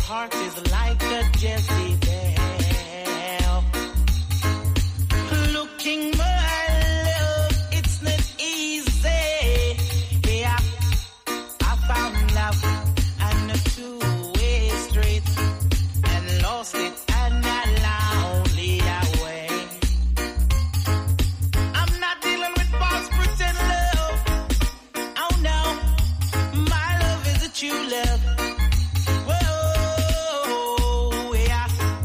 heart is like a Jezebel. Looking my love, it's not easy. Yeah, I found love and a two-way street and lost it and I lonely that way. I'm not dealing with false pretend love. Oh no, my love is a true love. Whoa, yeah.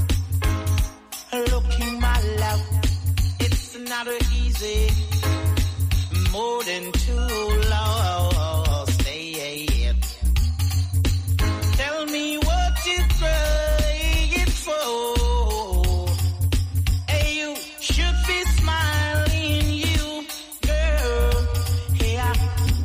Looking my love, it's not easy. More than too long. Stay it. Tell me what you're praying for. Hey, you should be smiling, you girl. Yeah.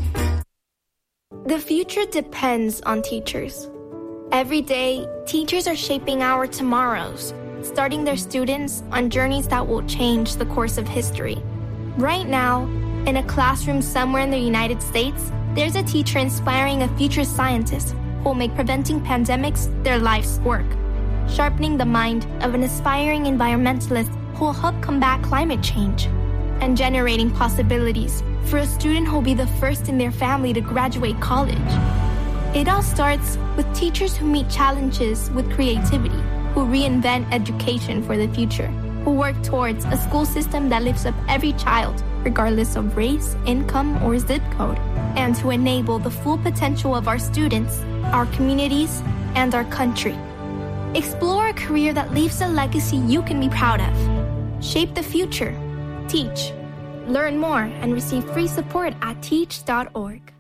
The future depends on teachers. Every day, teachers are shaping our tomorrows, starting their students on journeys that will change the course of history. Right now, in a classroom somewhere in the United States, there's a teacher inspiring a future scientist who will make preventing pandemics their life's work, sharpening the mind of an aspiring environmentalist who will help combat climate change, and generating possibilities for a student who will be the first in their family to graduate college. It all starts with teachers who meet challenges with creativity, who reinvent education for the future, who work towards a school system that lifts up every child, regardless of race, income, or zip code, and to enable the full potential of our students, our communities, and our country. Explore a career that leaves a legacy you can be proud of. Shape the future. Teach. Learn more and receive free support at teach.org.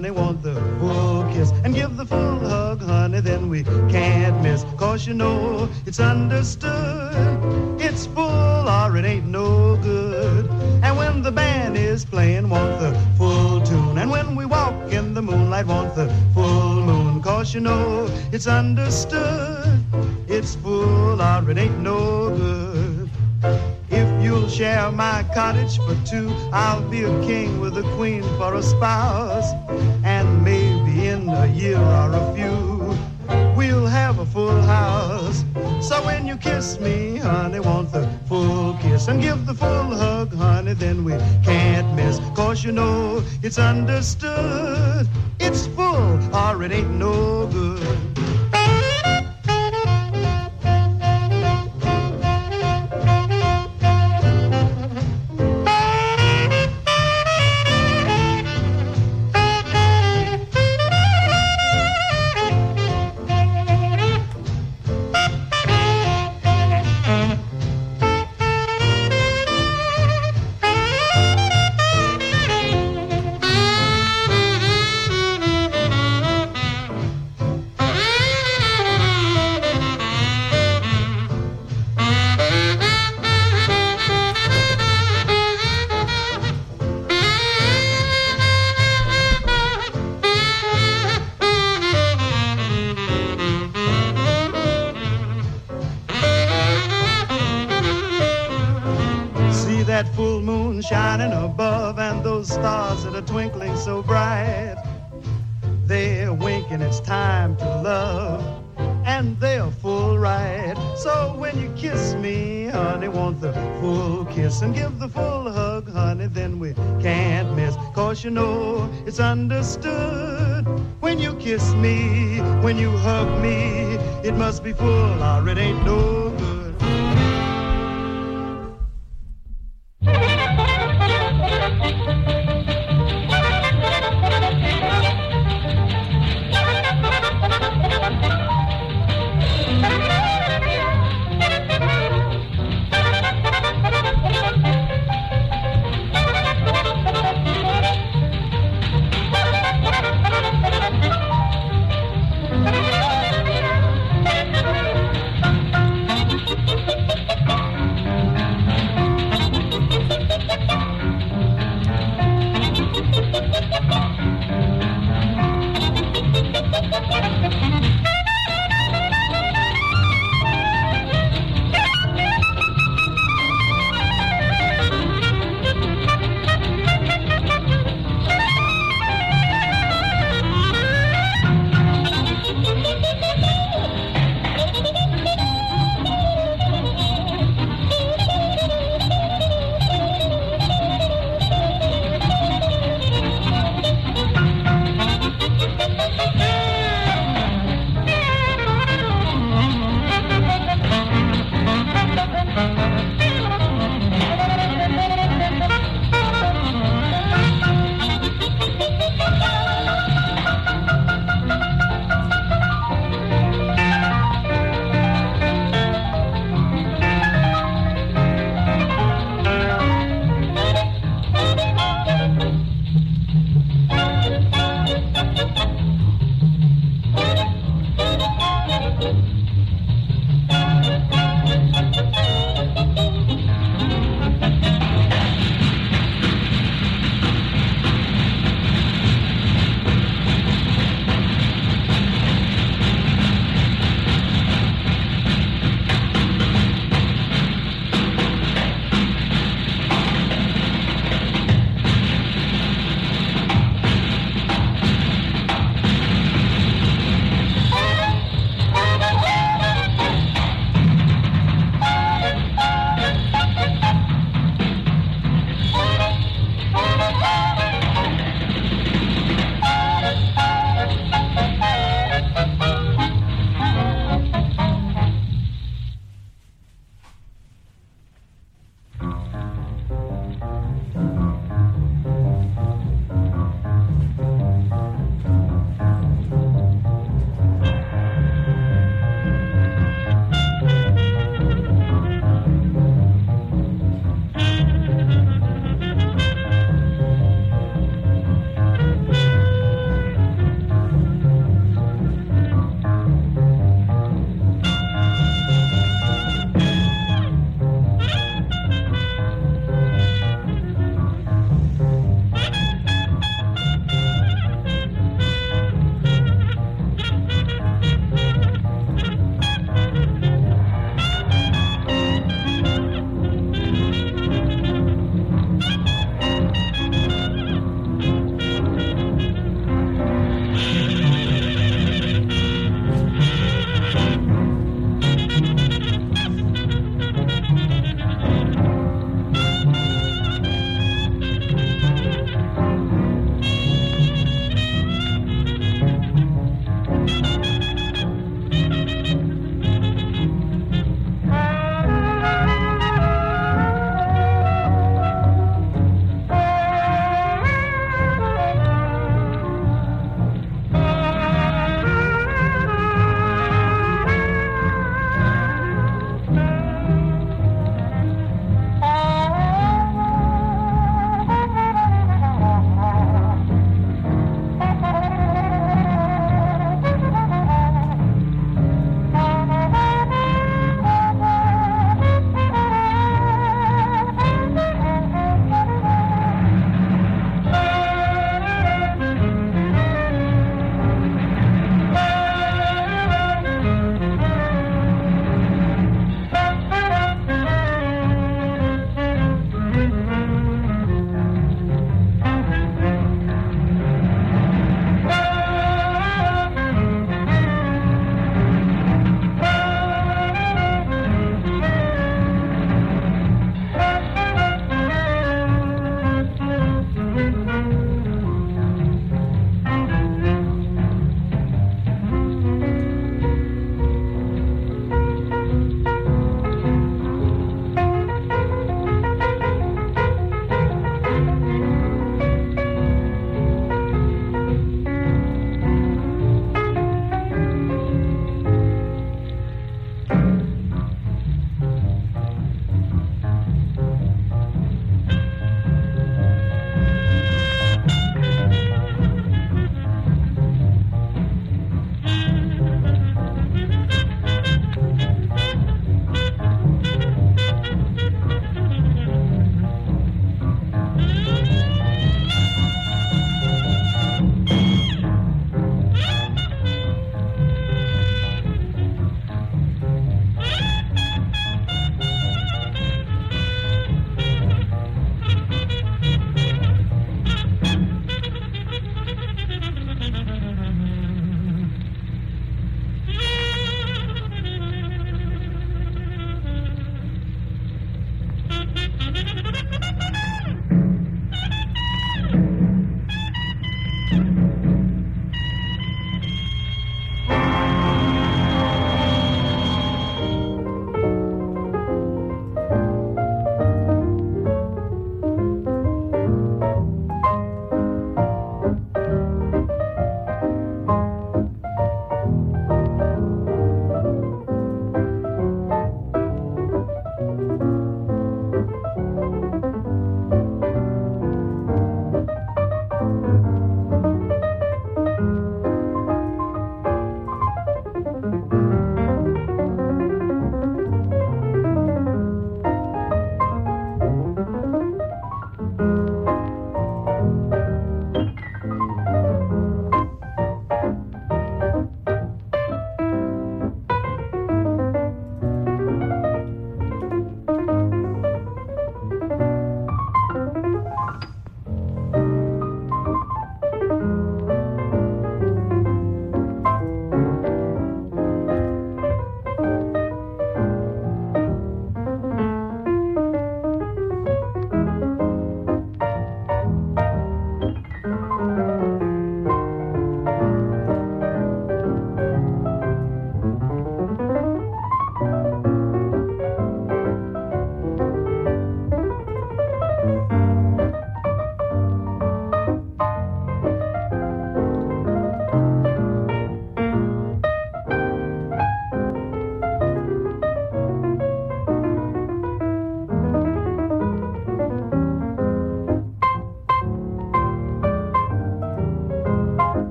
honey, want the full kiss and give the full hug, honey, then we can't miss. 'Cause you know it's understood, it's full or it ain't no good. And when the band is playing, want the full tune. And when we walk in the moonlight, want the full moon. 'Cause you know it's understood, it's full or it ain't no good. If you'll share my cottage for two, I'll be a king with a queen for a spouse. And maybe in a year or a few, we'll have a full house. So when you kiss me, honey, want the full kiss and give the full hug, honey, then we can't miss. 'Cause you know it's understood, it's full or it ain't no good. Shining above and those stars that are twinkling so bright, they're winking, it's time to love, and they're full right. So when you kiss me, honey, want the full kiss and give the full hug, honey, then we can't miss. 'Cause you know it's understood, when you kiss me, when you hug me, it must be full or it ain't no good.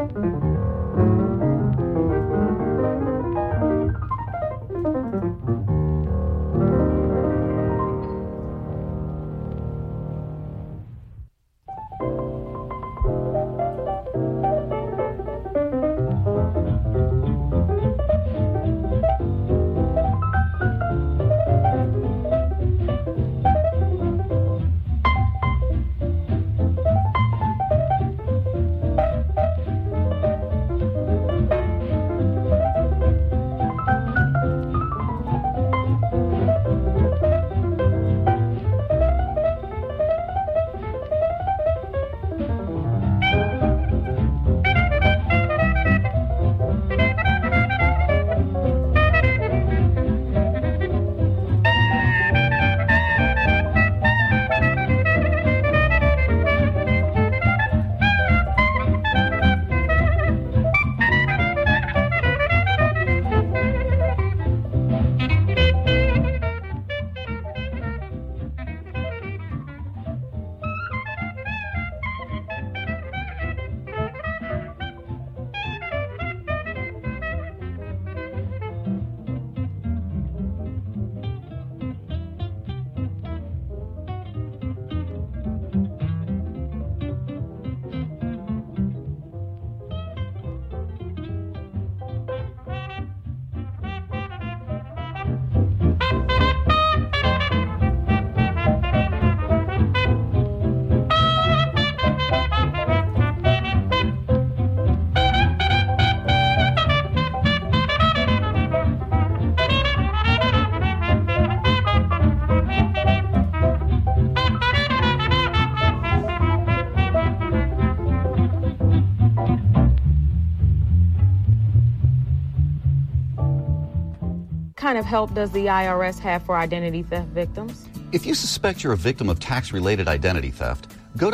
kind of help does the IRS have for identity theft victims? If you suspect you're a victim of tax-related identity theft, go to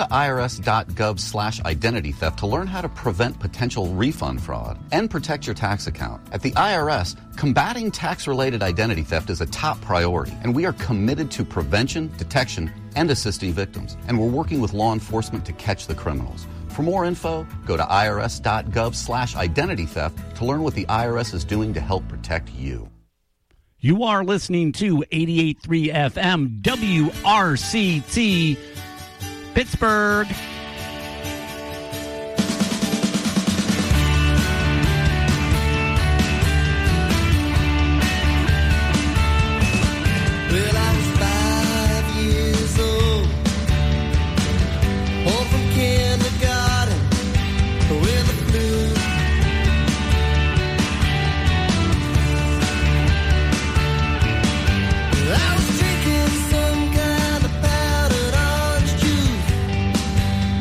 irs.gov/identity theft to learn how to prevent potential refund fraud and protect your tax account. At the IRS, combating tax-related identity theft is a top priority, and we are committed to prevention, detection, and assisting victims. And we're working with law enforcement to catch the criminals. For more info, go to irs.gov/identity theft to learn what the IRS is doing to help protect you. You are listening to 88.3 FM WRCT Pittsburgh. Well, I was 5 years old, home from kindergarten with the flu. I was drinking some kind of powdered orange juice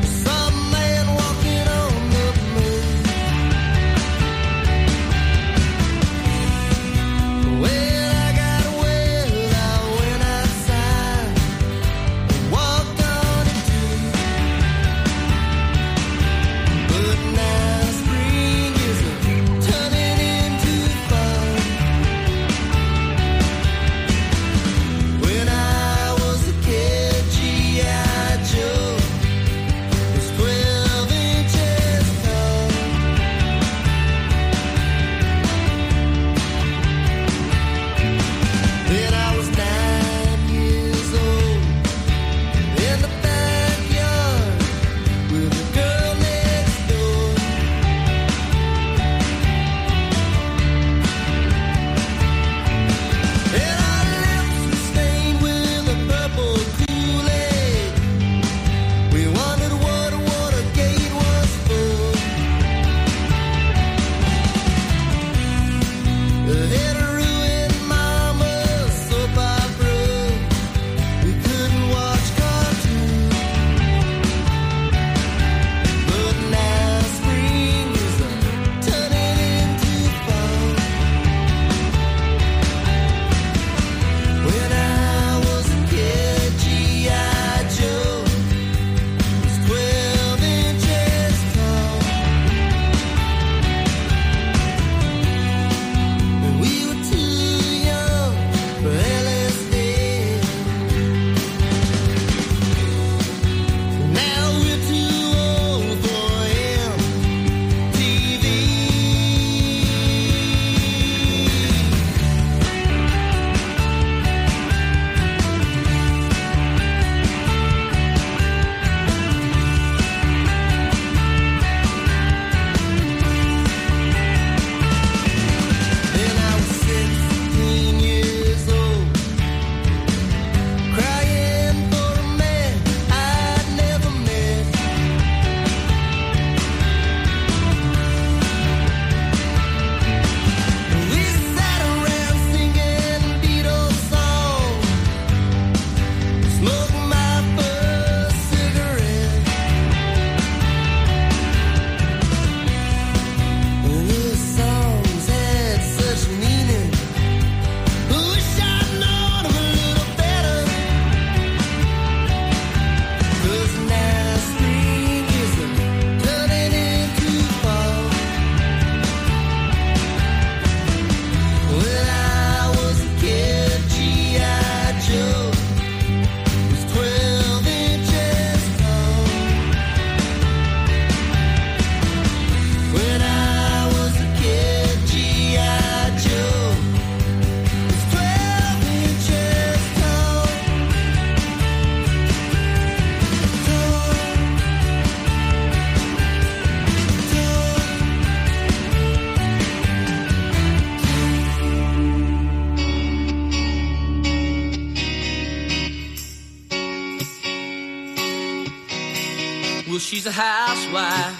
she's a housewife.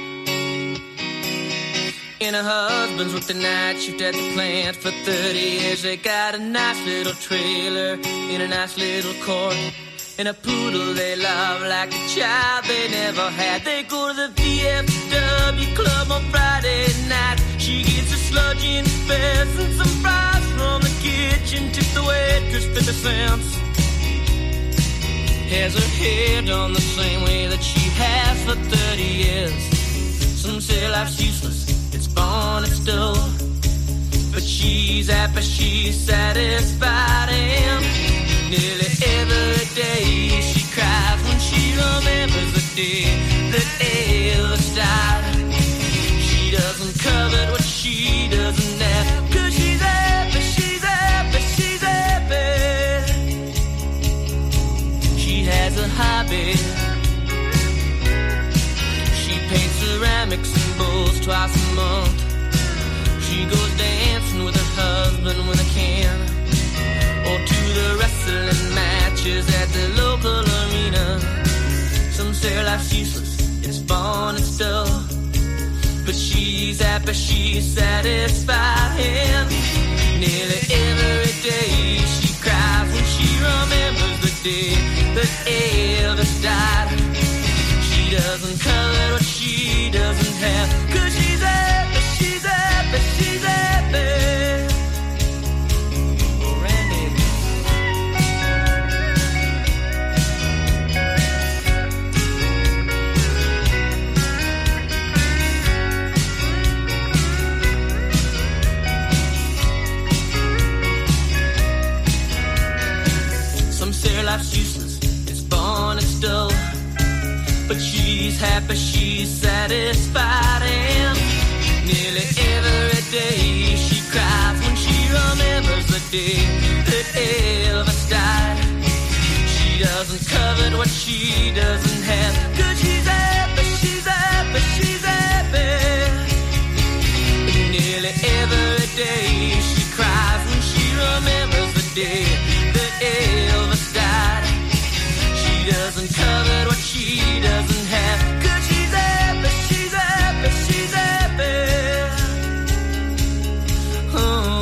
And her husband's worked the night shift at the plant for 30 years. They got a nice little trailer in a nice little court, and a poodle they love like a child they never had. They go to the VFW club on Friday night. She gets a sludge in fest and some fries from the kitchen. Tip the waitress 50 cents. Has her hair done the same way that she has for 30 years. Some say life's useless, it's born, it's dull, but she's happy, she's satisfied, and nearly every day she cries when she remembers the day that Elvis died. She doesn't covet what she doesn't have, 'cause she's happy, she's happy, she's happy. She has a hobby. She paints ceramics and bowls twice a month. She goes dancing with her husband when they can, or to the wrestling matches at the local arena. Some say life's useless, it's born, it's dull, but she's happy, she's satisfied, and nearly every day she cries when she remembers the day that Elvis died. She doesn't covet what she doesn't have, 'cause she's happy, she's happy, she's happy. Randy. Some say life's useless, it's born, it's dull, but she's happy, she's satisfied, and nearly every day she cries when she remembers the day that Elvis died. She doesn't covet what she doesn't have, 'cause she's happy, she's happy, she's happy. And nearly every day she cries when she remembers the day that Elvis died. She doesn't covet what she doesn't have, 'cause she's happy, she's happy, she's happy. Oh.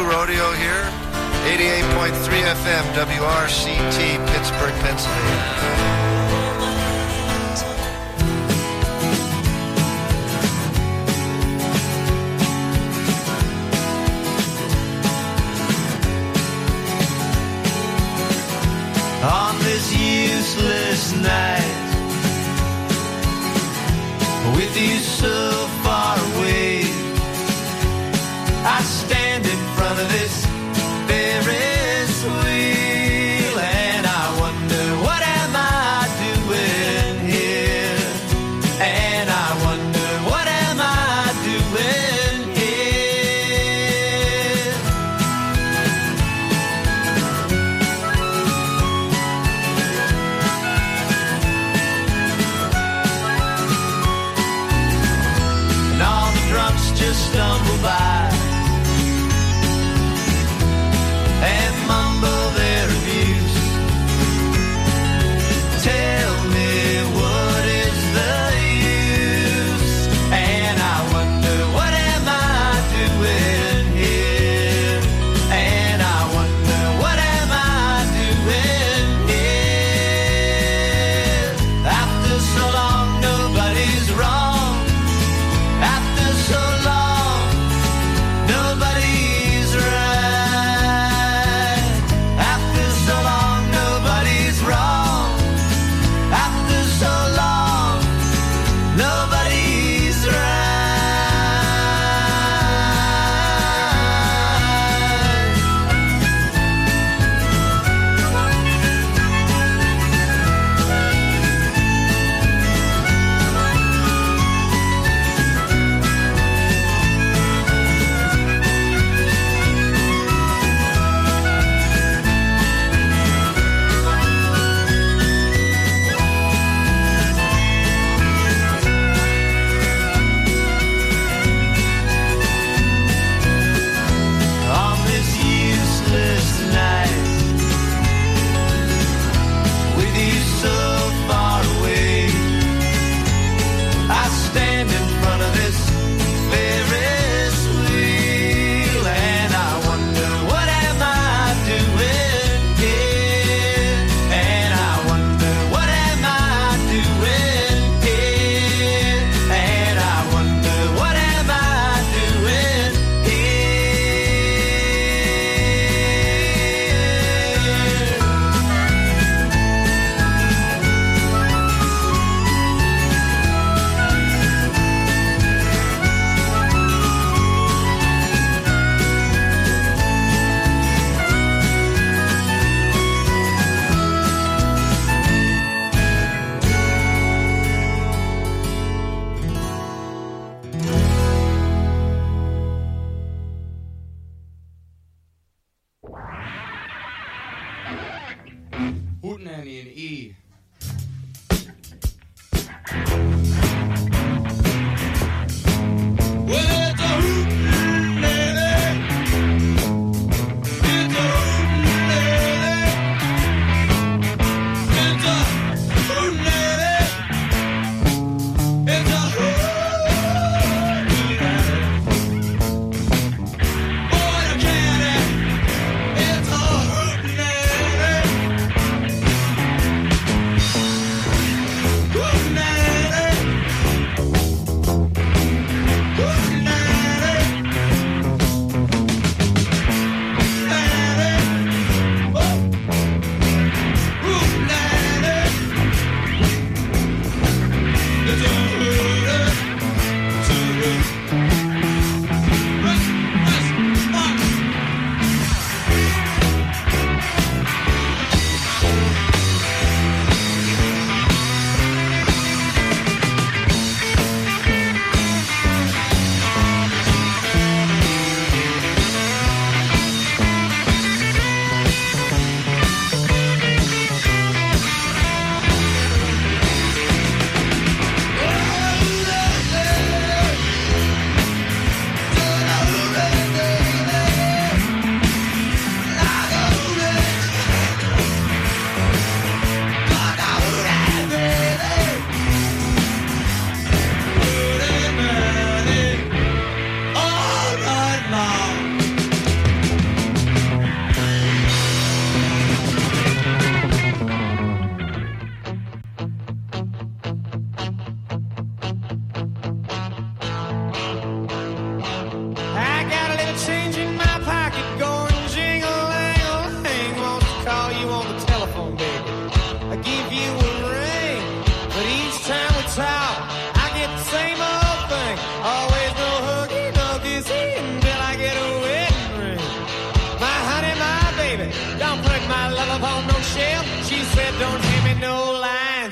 Rodeo here. 88.3 FM, WRCT, Pittsburgh, Pennsylvania. On this useless night, with you so far away, I stand in front of this Ferris wheel and I wonder, what am I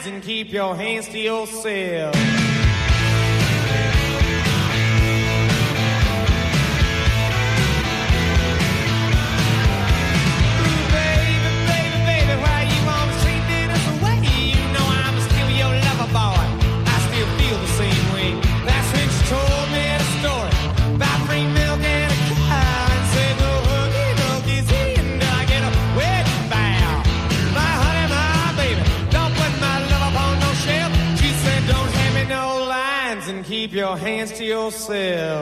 and keep your hands to yourself. Keep your hands to yourself.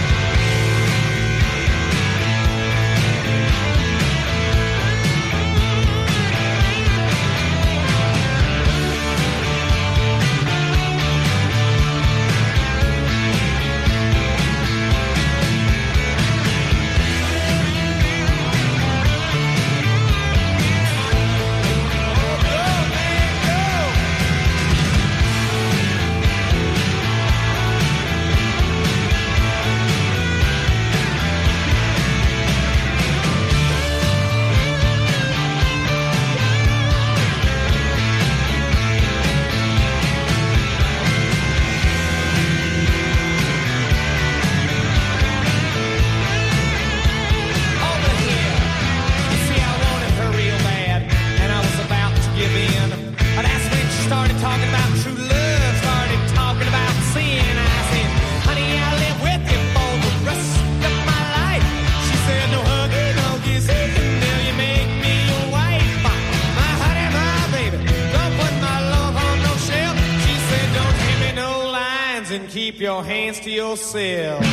Keep your hands to yourself.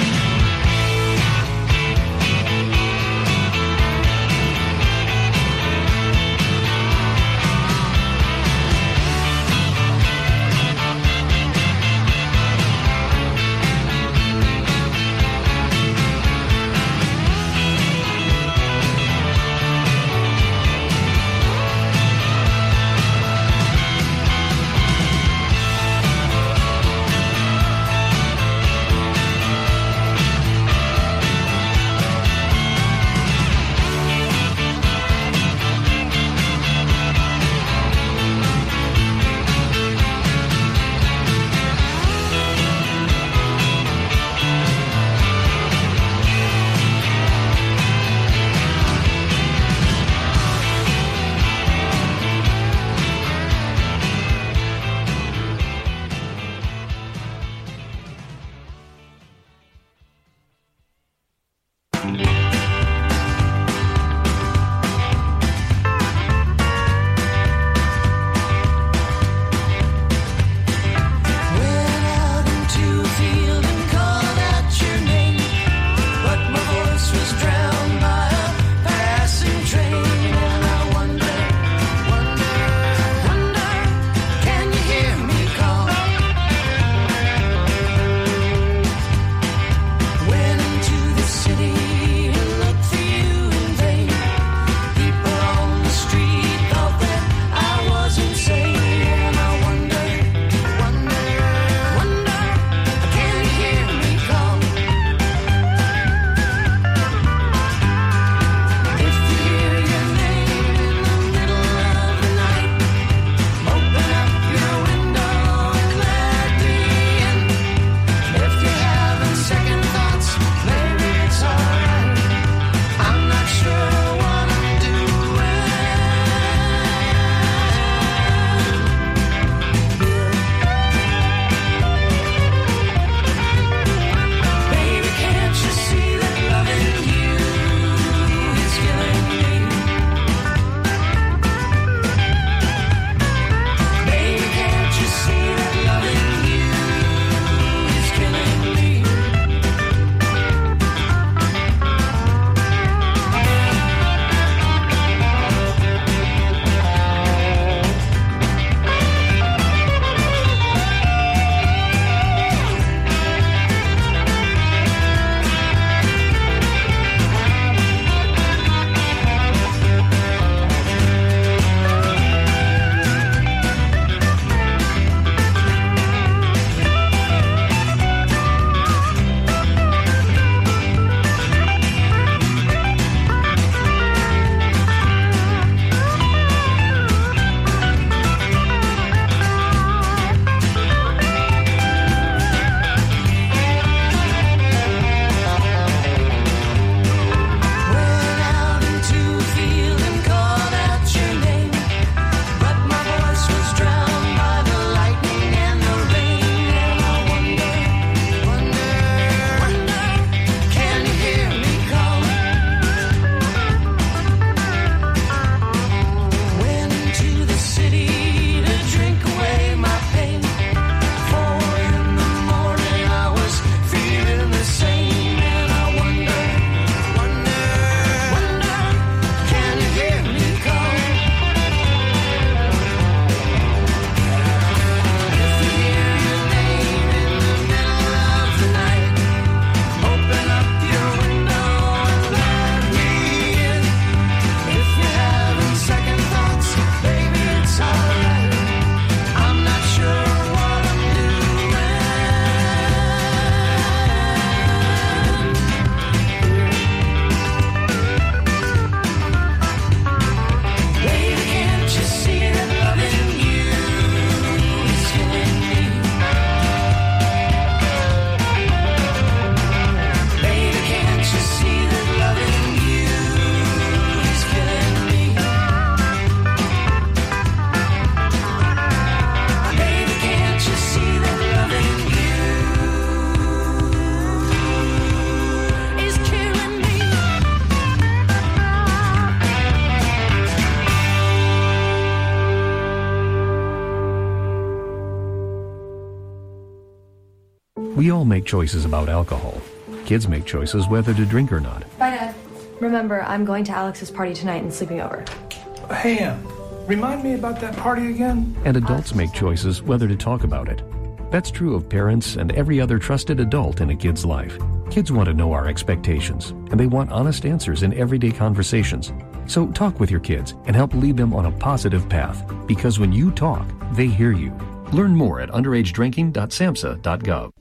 We all make choices about alcohol. Kids make choices whether to drink or not. Bye, Dad. Remember, I'm going to Alex's party tonight and sleeping over. Hey, remind me about that party again? And adults make choices whether to talk about it. That's true of parents and every other trusted adult in a kid's life. Kids want to know our expectations, and they want honest answers in everyday conversations. So talk with your kids and help lead them on a positive path, because when you talk, they hear you. Learn more at underagedrinking.samhsa.gov.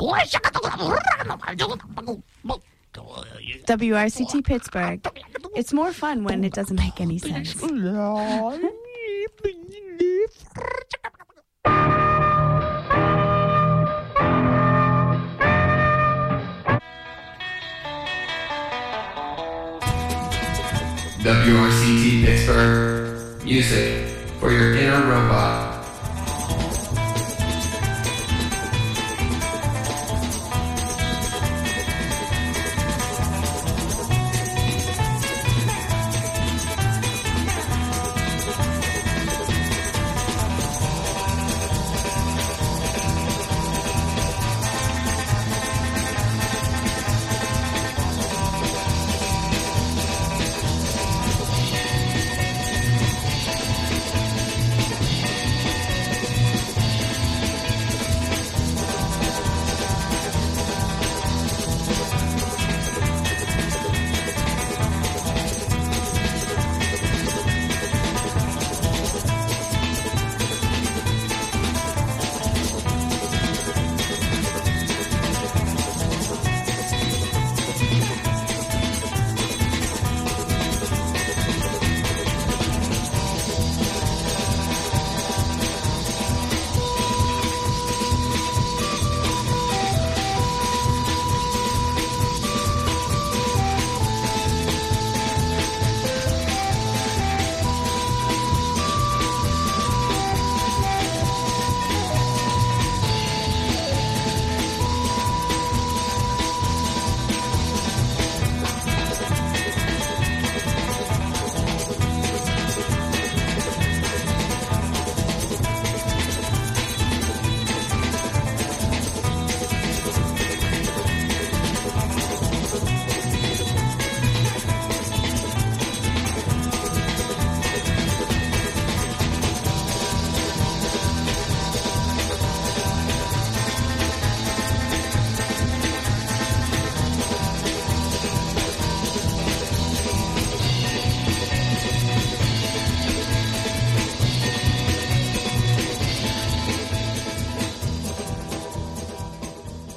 WRCT Pittsburgh. It's more fun when it doesn't make any sense. WRCT Pittsburgh. Music for your inner robot.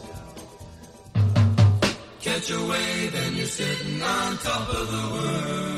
Catch a wave and you're sitting on top of the world.